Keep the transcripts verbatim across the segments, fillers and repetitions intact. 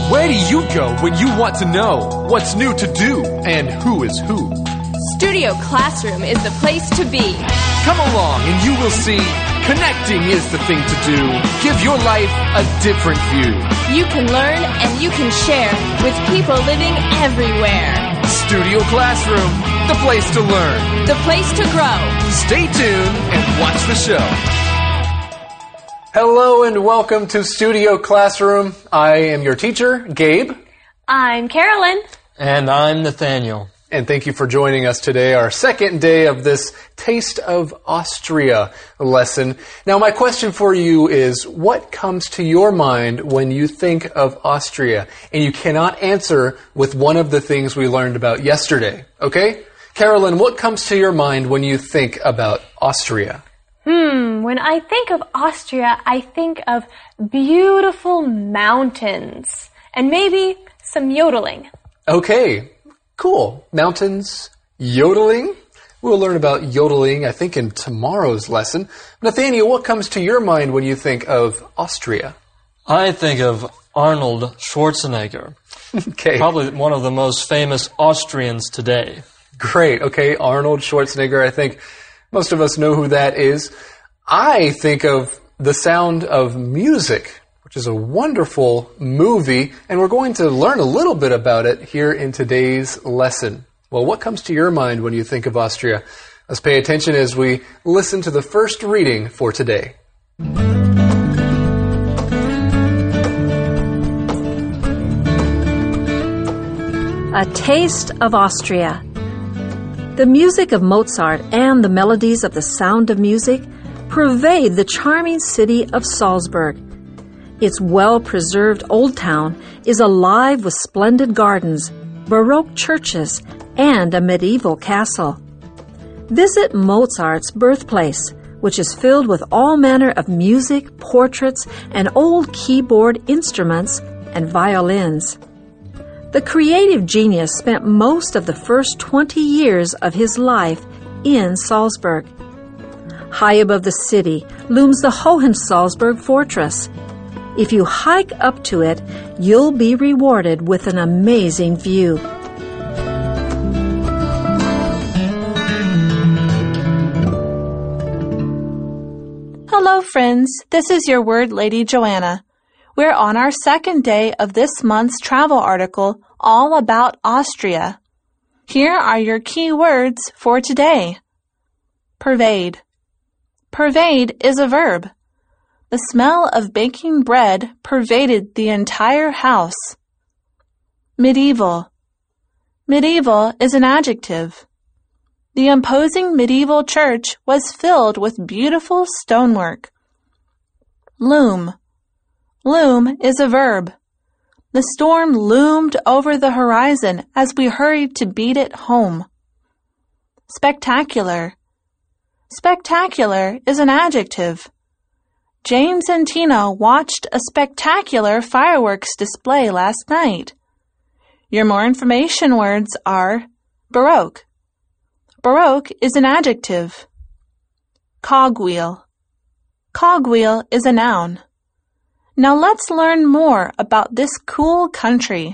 Where do you go when you want to know what's new to do and who is who? Studio Classroom is the place to be. Come along and you will see connecting is the thing to do. Give your life a different view. You can learn and you can share with people living everywhere. Studio Classroom, the place to learn. The place to grow. Stay tuned and watch the show. Hello and welcome to Studio Classroom. I am your teacher, Gabe. I'm Carolyn. And I'm Nathaniel. And thank you for joining us today, our second day of this Taste of Austria lesson. Now, my question for you is, what comes to your mind when you think of Austria? And you cannot answer with one of the things we learned about yesterday, okay? Carolyn, what comes to your mind when you think about Austria? Hmm, when I think of Austria, I think of beautiful mountains and maybe some yodeling. Okay. Cool. Mountains, yodeling. We'll learn about yodeling, I think, in tomorrow's lesson. Nathaniel, what comes to your mind when you think of Austria? I think of Arnold Schwarzenegger. Okay. Probably one of the most famous Austrians today. Great. Okay, Arnold Schwarzenegger. I think most of us know who that is. I think of The Sound of Music, which is a wonderful movie, and we're going to learn a little bit about it here in today's lesson. Well, what comes to your mind when you think of Austria? Let's pay attention as we listen to the first reading for today. A Taste of Austria. The music of Mozart and the melodies of The Sound of Music pervade the charming city of Salzburg. Its well-preserved old town is alive with splendid gardens, Baroque churches, and a medieval castle. Visit Mozart's birthplace, which is filled with all manner of music, portraits, and old keyboard instruments and violins. The creative genius spent most of the first twenty years of his life in Salzburg. High above the city looms the Hohensalzburg Fortress. If you hike up to it, you'll be rewarded with an amazing view. Hello, friends. This is your word lady, Joanna. We're on our second day of this month's travel article all about Austria. Here are your key words for today. Pervade. Pervade is a verb. The smell of baking bread pervaded the entire house. Medieval. Medieval is an adjective. The imposing medieval church was filled with beautiful stonework. Loom. Loom is a verb. The storm loomed over the horizon as we hurried to beat it home. Spectacular. Spectacular is an adjective. James and Tina watched a spectacular fireworks display last night. Your more information words are Baroque. Baroque is an adjective. Cogwheel. Cogwheel is a noun. Now let's learn more about this cool country.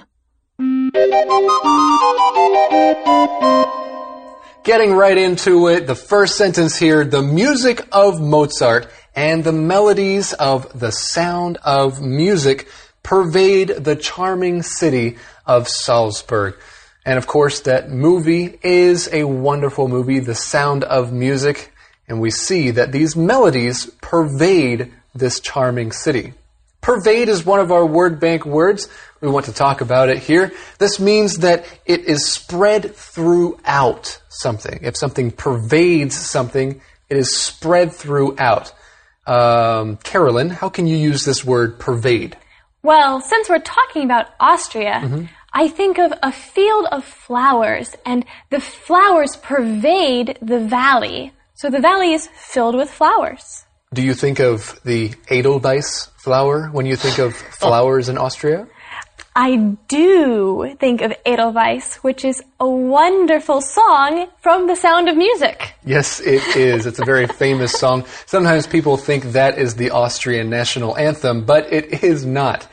Getting right into it, the first sentence here, the music of Mozart and the melodies of The Sound of Music pervade the charming city of Salzburg. And of course, that movie is a wonderful movie, The Sound of Music, and we see that these melodies pervade this charming city. Pervade is one of our word bank words. We want to talk about it here. This means that it is spread throughout something. If something pervades something, it is spread throughout. Um, Carolyn, how can you use this word pervade? Well, since we're talking about Austria, mm-hmm. I think of a field of flowers, and the flowers pervade the valley. So the valley is filled with flowers. Do you think of the Edelweiss flower when you think of flowers in Austria? I do think of Edelweiss, which is a wonderful song from The Sound of Music. Yes, it is. It's a very famous song. Sometimes people think that is the Austrian national anthem, but it is not.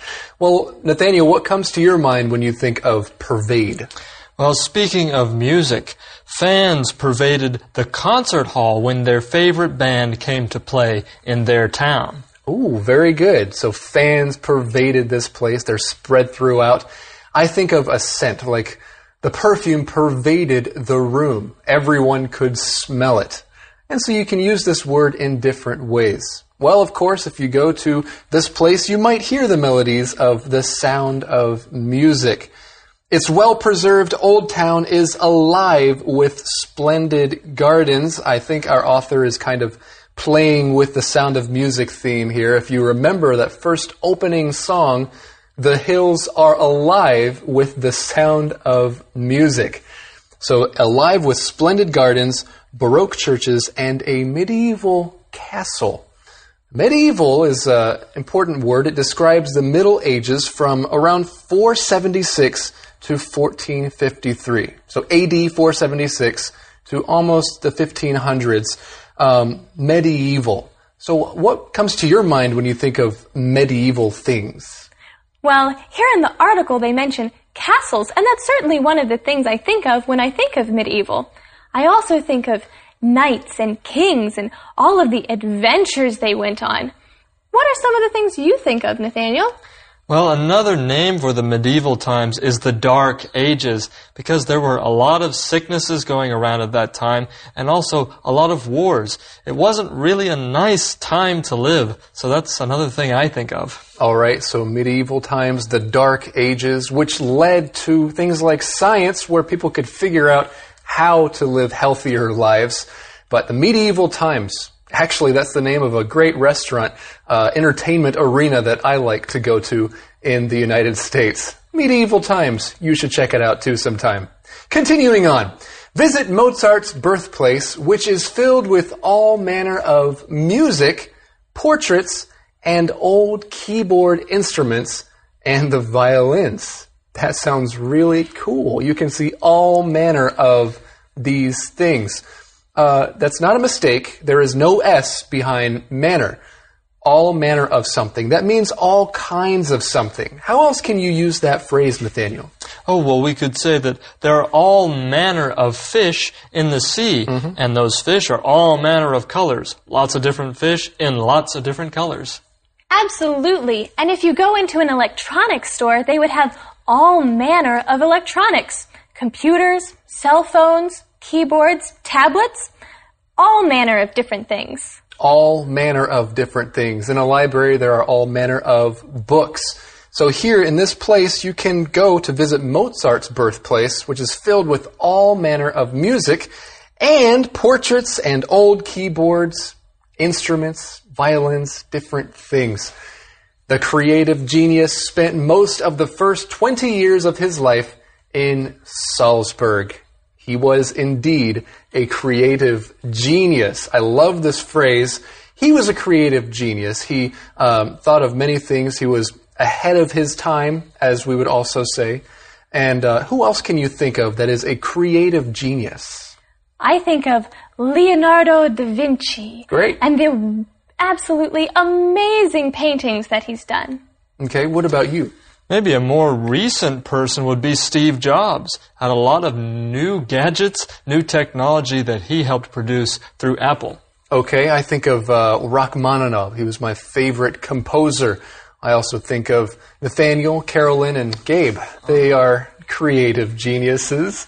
Well, Nathaniel, what comes to your mind when you think of pervade? Well, speaking of music, fans pervaded the concert hall when their favorite band came to play in their town. Ooh, very good. So fans pervaded this place. They're spread throughout. I think of a scent, like the perfume pervaded the room. Everyone could smell it. And so you can use this word in different ways. Well, of course, if you go to this place, you might hear the melodies of the sound of music. Its well-preserved old town is alive with splendid gardens. I think our author is kind of playing with the Sound of Music theme here. If you remember that first opening song, the hills are alive with the sound of music. So alive with splendid gardens, Baroque churches, and a medieval castle. Medieval is an important word. It describes the Middle Ages from around four seventy-six to fourteen fifty-three. So A D four seventy-six to almost the fifteen hundreds. Um, medieval. So what comes to your mind when you think of medieval things? Well, here in the article they mention castles, and that's certainly one of the things I think of when I think of medieval. I also think of knights and kings and all of the adventures they went on. What are some of the things you think of, Nathaniel? Well, another name for the medieval times is the Dark Ages, because there were a lot of sicknesses going around at that time, and also a lot of wars. It wasn't really a nice time to live, so that's another thing I think of. All right, so medieval times, the Dark Ages, which led to things like science, where people could figure out how to live healthier lives. But the medieval times, actually that's the name of a great restaurant, uh, entertainment arena that I like to go to in the United States. Medieval times, you should check it out too sometime. Continuing on, visit Mozart's birthplace, which is filled with all manner of music, portraits, and old keyboard instruments, and the violins. That sounds really cool. You can see all manner of these things. Uh, that's not a mistake. There is no S behind manner. All manner of something. That means all kinds of something. How else can you use that phrase, Nathaniel? Oh, well, we could say that there are all manner of fish in the sea, mm-hmm. and those fish are all manner of colors. Lots of different fish in lots of different colors. Absolutely. And if you go into an electronics store, they would have all manner of electronics. Computers, cell phones, keyboards, tablets, all manner of different things. All manner of different things. In a library, there are all manner of books. So here in this place, you can go to visit Mozart's birthplace, which is filled with all manner of music and portraits and old keyboards, instruments, violins, different things. The creative genius spent most of the first twenty years of his life in Salzburg. He was indeed a creative genius. I love this phrase. He was a creative genius. He um, thought of many things. He was ahead of his time, as we would also say. And uh, who else can you think of that is a creative genius? I think of Leonardo da Vinci. Great. And the absolutely amazing paintings that he's done. Okay, what about you? Maybe a more recent person would be Steve Jobs. Had a lot of new gadgets, new technology that he helped produce through Apple. Okay, I think of uh, Rachmaninoff. He was my favorite composer. I also think of Nathaniel, Carolyn, and Gabe. They are creative geniuses.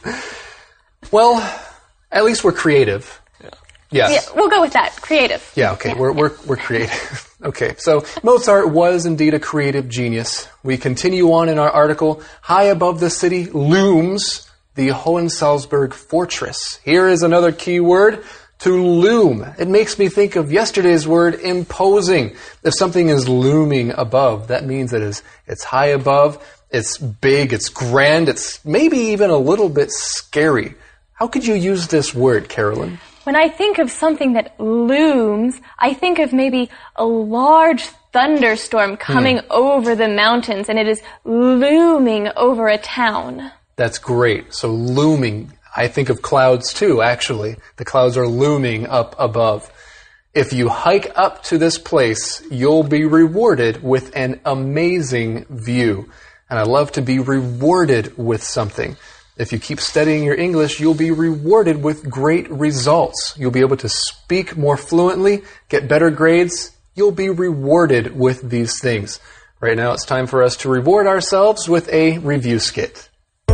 Well, at least we're creative. Yeah. Yes. Yeah, we'll go with that. Creative. Yeah, okay, Yeah. we're we're we're creative. Okay, so Mozart was indeed a creative genius. We continue on in our article. High above the city looms the Hohensalzburg Fortress. Here is another key word, to loom. It makes me think of yesterday's word, imposing. If something is looming above, that means that it's, it's high above, it's big, it's grand, it's maybe even a little bit scary. How could you use this word, Carolyn? When I think of something that looms, I think of maybe a large thunderstorm coming mm. over the mountains, and it is looming over a town. That's great. So looming. I think of clouds too, actually. The clouds are looming up above. If you hike up to this place, you'll be rewarded with an amazing view. And I love to be rewarded with something. If you keep studying your English, you'll be rewarded with great results. You'll be able to speak more fluently, get better grades. You'll be rewarded with these things. Right now, it's time for us to reward ourselves with a review skit.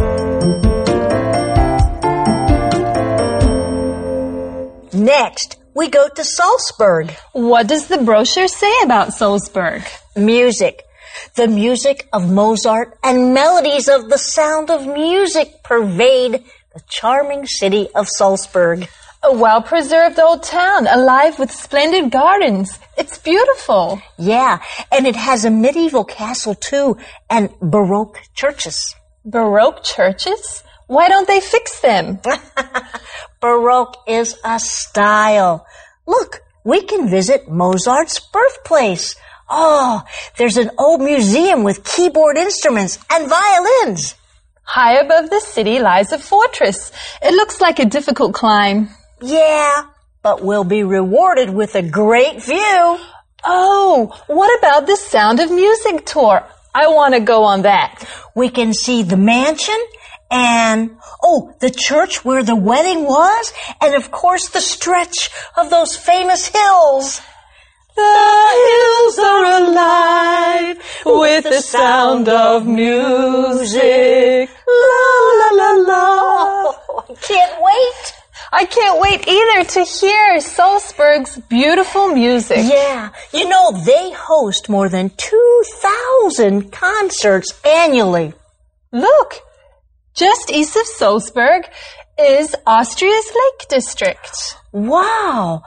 Next, we go to Salzburg. What does the brochure say about Salzburg? Music. The music of Mozart and melodies of the sound of music pervade the charming city of Salzburg. A well-preserved old town, alive with splendid gardens. It's beautiful. Yeah, and it has a medieval castle too, and Baroque churches. Baroque churches? Why don't they fix them? Baroque is a style. Look, we can visit Mozart's birthplace. Oh, there's an old museum with keyboard instruments and violins. High above the city lies a fortress. It looks like a difficult climb. Yeah, but we'll be rewarded with a great view. Oh, what about the Sound of Music tour? I want to go on that. We can see the mansion and, oh, the church where the wedding was, and of course the stretch of those famous hills. The hills are alive with the sound of music. La, la, la, la. Oh, I can't wait. I can't wait either to hear Salzburg's beautiful music. Yeah, you know, they host more than two thousand concerts annually. Look, just east of Salzburg is Austria's Lake District. Wow.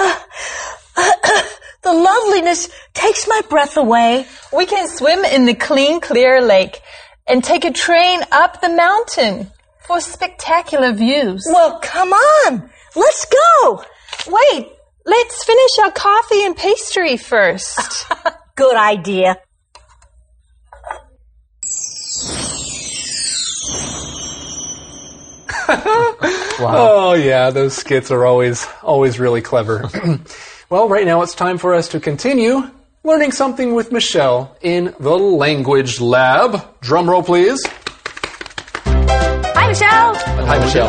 The loveliness takes my breath away. We can swim in the clean, clear lake and take a train up the mountain for spectacular views. Well, come on. Let's go. Wait, let's finish our coffee and pastry first. Good idea. Wow. Oh, yeah, those skits are always, always really clever. Well, right now it's time for us to continue learning something with Michelle in the Language Lab. Drum roll, please. Hi, Michelle. Hi, Michelle.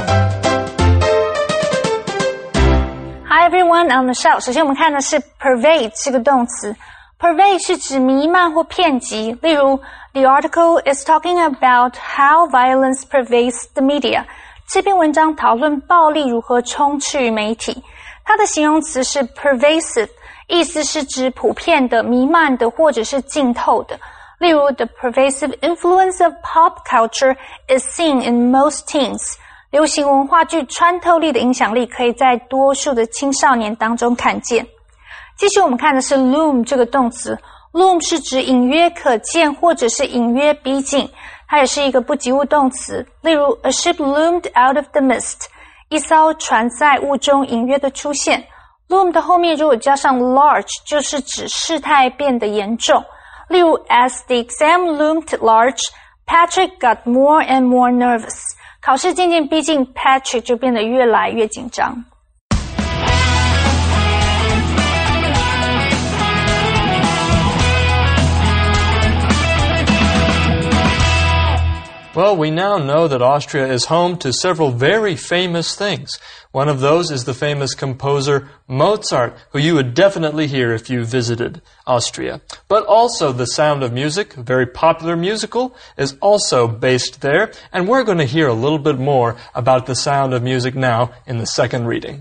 Hi, everyone. I'm Michelle. 首先我们看的是 pervade 这个动词。Pervade 是指弥漫或遍及。例如 The article is talking about how violence pervades the media. 这篇文章讨论暴力如何充斥于媒体。它的形容词是 pervasive， 意思是指普遍的、弥漫的或者是浸透的。例如 The pervasive influence of pop culture is seen in most teens. 流行文化具穿透力的影响力可以在多数的青少年当中看见。继续我们看的是 loom 这个动词。loom 是指隐约可见或者是隐约逼近，它也是一个不及物动词。例如 A ship loomed out of the mist， 一艘船在雾中隐约的出现。loom 的后面如果加上 large， 就是指事态变得严重。例如 As the exam loomed large, Patrick got more and more nervous. 考试渐渐逼近 Patrick 就变得越来越紧张。 Well, we now know that Austria is home to several very famous things. One of those is the famous composer Mozart, who you would definitely hear if you visited Austria. But also The Sound of Music, a very popular musical, is also based there, and we're going to hear a little bit more about The Sound of Music now in the second reading.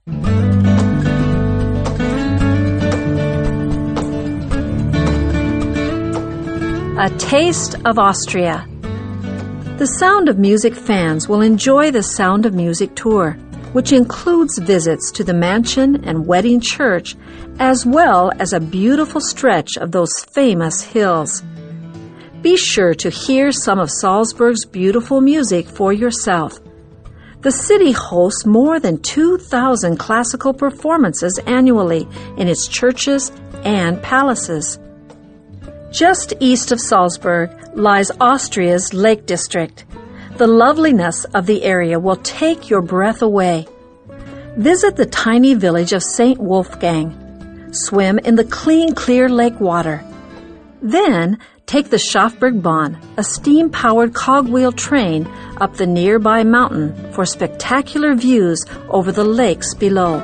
A Taste of Austria. The Sound of Music fans will enjoy the Sound of Music tour, which includes visits to the mansion and wedding church, as well as a beautiful stretch of those famous hills. Be sure to hear some of Salzburg's beautiful music for yourself. The city hosts more than two thousand classical performances annually in its churches and palaces. Just east of Salzburg lies Austria's Lake District. The loveliness of the area will take your breath away. Visit the tiny village of Saint Wolfgang. Swim in the clean, clear lake water. Then, take the Schafbergbahn, a steam-powered cogwheel train, up the nearby mountain for spectacular views over the lakes below.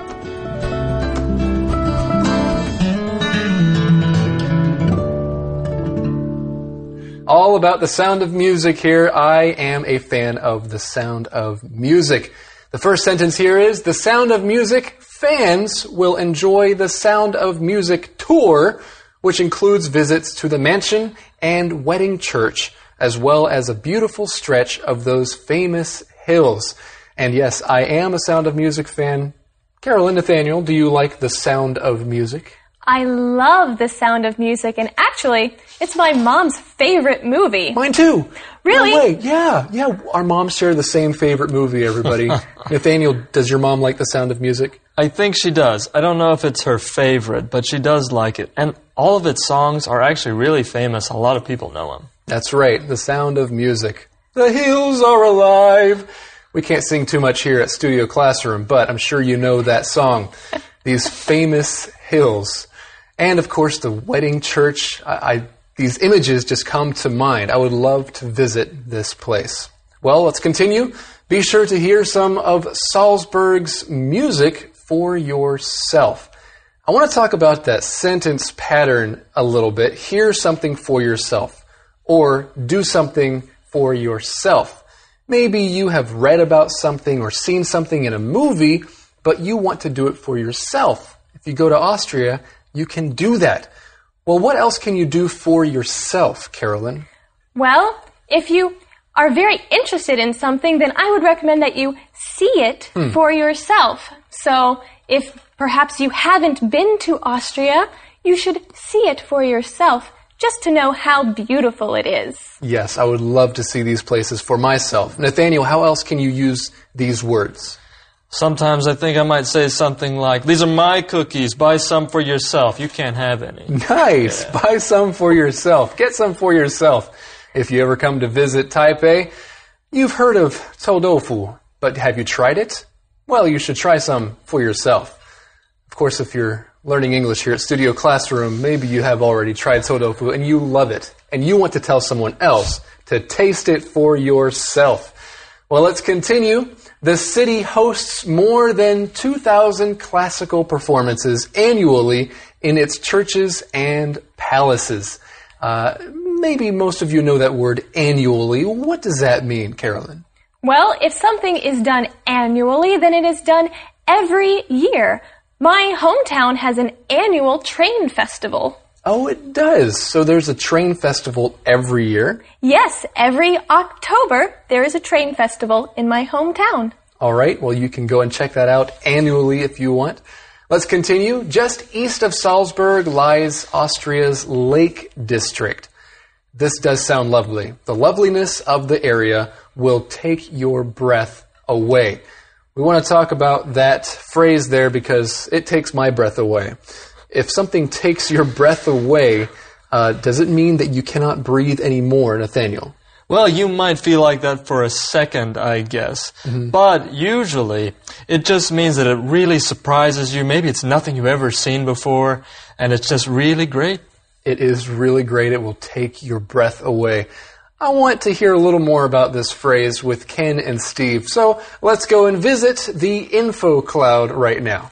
All about the sound of music here. I am a fan of the sound of music. The first sentence here is, the Sound of Music fans will enjoy the Sound of Music tour, which includes visits to the mansion and wedding church, as well as a beautiful stretch of those famous hills. And yes, I am a Sound of Music fan. Carolyn, Nathaniel, do you like the Sound of Music? I love The Sound of Music, and actually, it's my mom's favorite movie. Mine too. Really? No way. Yeah, yeah. Our moms share the same favorite movie, everybody. Nathaniel, does your mom like The Sound of Music? I think she does. I don't know if it's her favorite, but she does like it. And all of its songs are actually really famous. A lot of people know them. That's right, The Sound of Music. The hills are alive. We can't sing too much here at Studio Classroom, but I'm sure you know that song. These famous hills. And, of course, the wedding church. I, I, these images just come to mind. I would love to visit this place. Well, let's continue. Be sure to hear some of Salzburg's music for yourself. I want to talk about that sentence pattern a little bit. Hear something for yourself, or do something for yourself. Maybe you have read about something or seen something in a movie, but you want to do it for yourself. If you go to Austria, you can do that. Well, what else can you do for yourself, Carolyn? Well, if you are very interested in something, then I would recommend that you see it hmm. for yourself. So if perhaps you haven't been to Austria, you should see it for yourself just to know how beautiful it is. Yes, I would love to see these places for myself. Nathaniel, how else can you use these words? Sometimes I think I might say something like, these are my cookies, buy some for yourself. You can't have any. Nice! Yeah. Buy some for yourself. Get some for yourself. If you ever come to visit Taipei, you've heard of Todoufu, but have you tried it? Well, you should try some for yourself. Of course, if you're learning English here at Studio Classroom, maybe you have already tried Todoufu and you love it, and you want to tell someone else to taste it for yourself. Well, let's continue. The city hosts more than two thousand classical performances annually in its churches and palaces. Uh, maybe most of you know that word annually. What does that mean, Carolyn? Well, if something is done annually, then it is done every year. My hometown has an annual train festival. Oh, it does. So there's a train festival every year? Yes, every October there is a train festival in my hometown. All right, well, you can go and check that out annually if you want. Let's continue. Just east of Salzburg lies Austria's Lake District. This does sound lovely. The loveliness of the area will take your breath away. We want to talk about that phrase there because it takes my breath away. If something takes your breath away, uh, does it mean that you cannot breathe anymore, Nathaniel? Well, you might feel like that for a second, I guess. Mm-hmm. But usually, it just means that it really surprises you. Maybe it's nothing you've ever seen before, and it's just really great. It is really great. It will take your breath away. I want to hear a little more about this phrase with Ken and Steve. So let's go and visit the info cloud right now.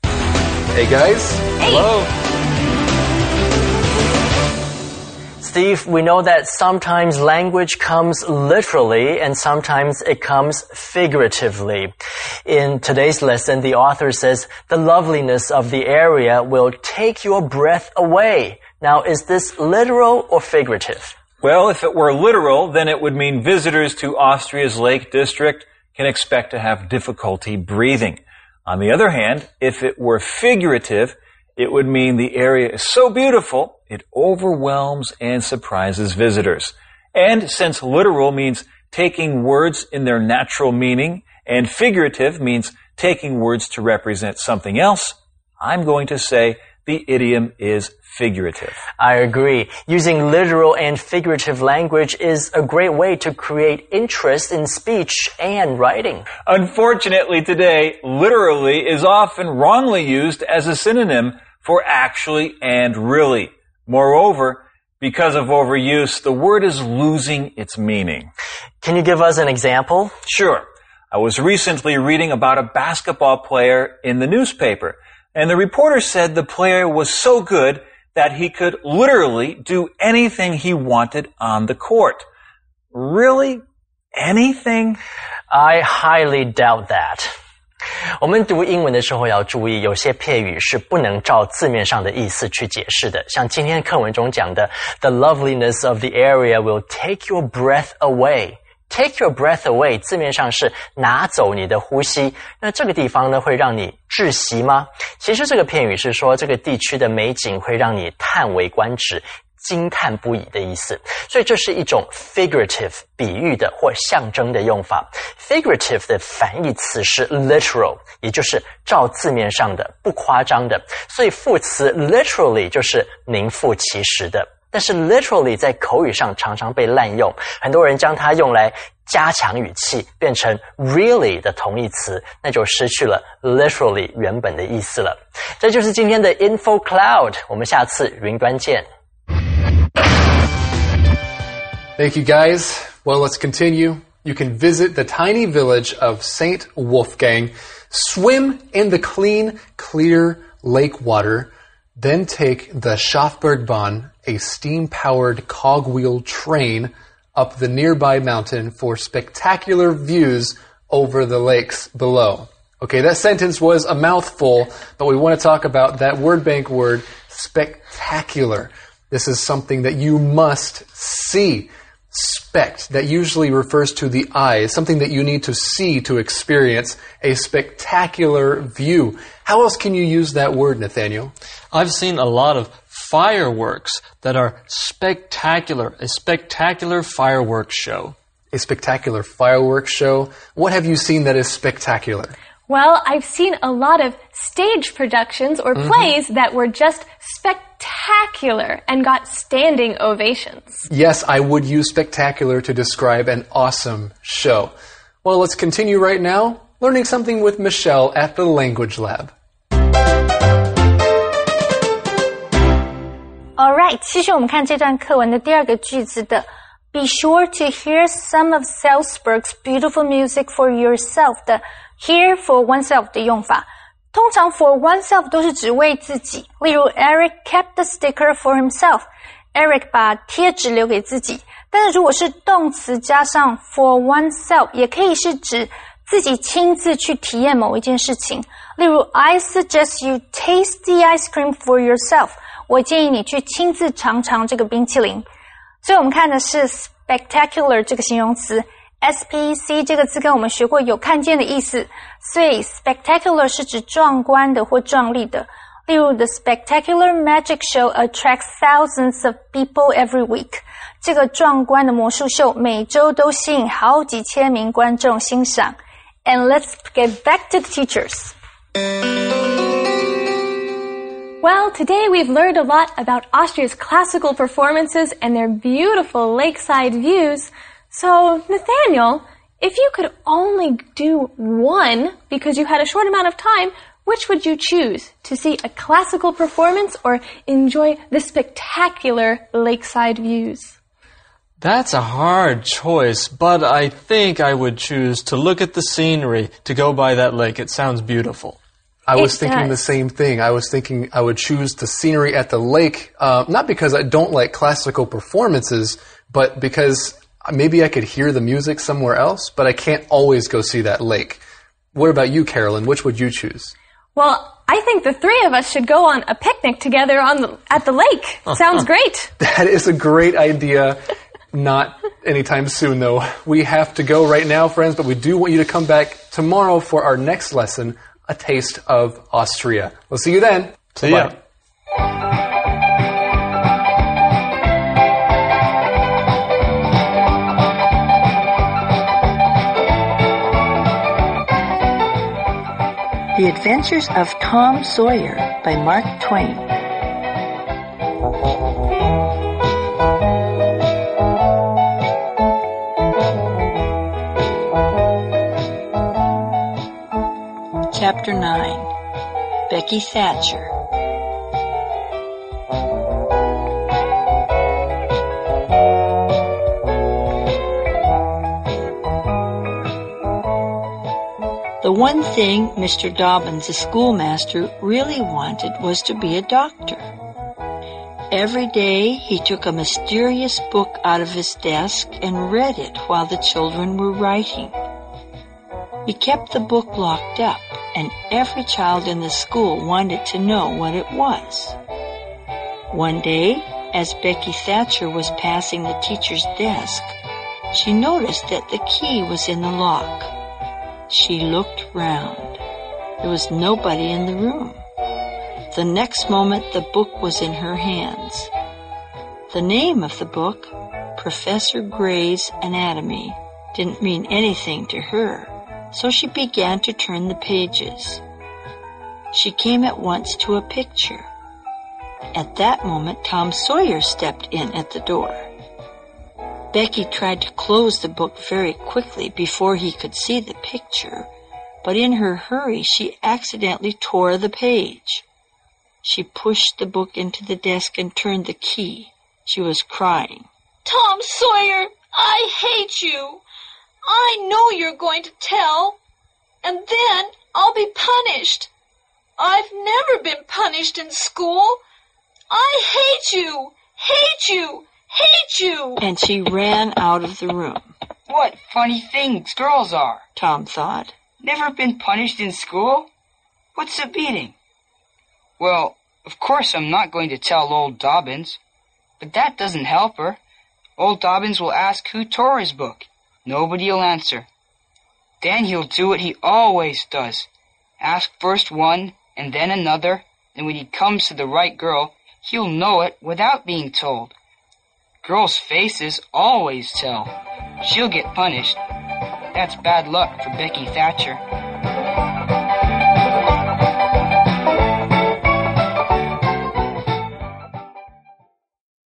Hey, guys. Hey. Hello. Steve, we know that sometimes language comes literally and sometimes it comes figuratively. In today's lesson, the author says, the loveliness of the area will take your breath away. Now, is this literal or figurative? Well, if it were literal, then it would mean visitors to Austria's Lake District can expect to have difficulty breathing. On the other hand, if it were figurative, it would mean the area is so beautiful, it overwhelms and surprises visitors. And since literal means taking words in their natural meaning, and figurative means taking words to represent something else, I'm going to say the idiom is figurative. I agree. Using literal and figurative language is a great way to create interest in speech and writing. Unfortunately today, literally is often wrongly used as a synonym for actually and really. Moreover, because of overuse, the word is losing its meaning. Can you give us an example? Sure. I was recently reading about a basketball player in the newspaper, and the reporter said the player was so good that he could literally do anything he wanted on the court. Really? Anything? I highly doubt that. 我们读英文的时候要注意，有些片语是不能照字面上的意思去解释的。像今天课文中讲的 The loveliness of the area will take your breath away.Take your breath away 字面上是拿走你的呼吸，那这个地方呢会让你窒息吗？其实这个片语是说这个地区的美景会让你叹为观止，惊叹不已的意思，所以这是一种 figurative 比喻的或象征的用法。figurative 的反义词是 literal， 也就是照字面上的，不夸张的，所以副词 literally 就是名副其实的。但是 literally 在口语上常常被滥用，很多人将它用来加强语气，变成 really 的同义词，那就失去了 literally 原本的意思了。这就是今天的 Info Cloud， 我们下次云端见。 Thank you guys. Well, let's continue. You can visit the tiny village of Saint Wolfgang, swim in the clean, clear lake water, then take the Schafbergbahn, a steam-powered cogwheel train, up the nearby mountain for spectacular views over the lakes below. Okay, that sentence was a mouthful, but we want to talk about that word bank word, spectacular. This is something that you must see. Spect, that usually refers to the eye, something that you need to see to experience a spectacular view. How else can you use that word, Nathaniel? I've seen a lot of fireworks that are spectacular, a spectacular fireworks show. A spectacular fireworks show? What have you seen that is spectacular? Well, I've seen a lot of stage productions or Mm-hmm. plays that were just spectacular and got standing ovations. Yes, I would use spectacular to describe an awesome show. Well, let's continue right now, learning something with Michelle at the Language Lab. Alright, 继续我们看这段课文的第二个句子的 Be sure to hear some of Salzburg's beautiful music for yourself 的 hear for oneself 的用法。通常 for oneself 都是指为自己，例如 Eric kept the sticker for himself. Eric 把贴纸留给自己。但是如果是动词加上 for oneself 也可以是指自己亲自去体验某一件事情。例如 I suggest you taste the ice cream for yourself. 我建议你去亲自尝尝这个冰淇淋。所以我们看的是 spectacular 这个形容词。S P E C 这个字跟我们学过有看见的意思，所以 spectacular 是指壮观的或壮丽的。例如 The spectacular magic show attracts thousands of people every week. 这个壮观的魔术秀每周都吸引好几千名观众欣赏。And let's get back to the teachers. Well, today we've learned a lot about Austria's classical performances and their beautiful lakeside views. So, Nathaniel, if you could only do one because you had a short amount of time, which would you choose? To see a classical performance or enjoy the spectacular lakeside views? That's a hard choice, but I think I would choose to look at the scenery, to go by that lake. It sounds beautiful. I was It thinking does. the same thing. I was thinking I would choose the scenery at the lake, uh, not because I don't like classical performances, but because maybe I could hear the music somewhere else, but I can't always go see that lake. What about you, Carolyn? Which would you choose? Well, I think the three of us should go on a picnic together on the, at the lake. Sounds great. That is a great idea. Not anytime soon, though. We have to go right now, friends, but we do want you to come back tomorrow for our next lesson, A Taste of Austria. We'll see you then. See ya. Bye. The Adventures of Tom Sawyer by Mark Twain. Chapter nine. Becky Thatcher. The one thing Mister Dobbins, the schoolmaster, really wanted was to be a doctor. Every day he took a mysterious book out of his desk and read it while the children were writing. He kept the book locked up, and every child in the school wanted to know what it was. One day, as Becky Thatcher was passing the teacher's desk, she noticed that the key was in the lock. She looked round. There was nobody in the room. The next moment, the book was in her hands. The name of the book, Professor Gray's Anatomy, didn't mean anything to her, so she began to turn the pages. She came at once to a picture. At that moment, Tom Sawyer stepped in at the door. Becky tried to close the book very quickly before he could see the picture, but in her hurry, she accidentally tore the page. She pushed the book into the desk and turned the key. She was crying. Tom Sawyer, I hate you. I know you're going to tell, and then I'll be punished. I've never been punished in school. I hate you, hate you, hate you. And she ran out of the room. What funny things girls are, Tom thought. Never been punished in school? What's the beating? Well, of course I'm not going to tell old Dobbins, but that doesn't help her. Old Dobbins will ask who tore his book. Nobody'll answer. Then he'll do what he always does. Ask first one and then another, and when he comes to the right girl, he'll know it without being told. Girls' faces always tell. She'll get punished. That's bad luck for Becky Thatcher.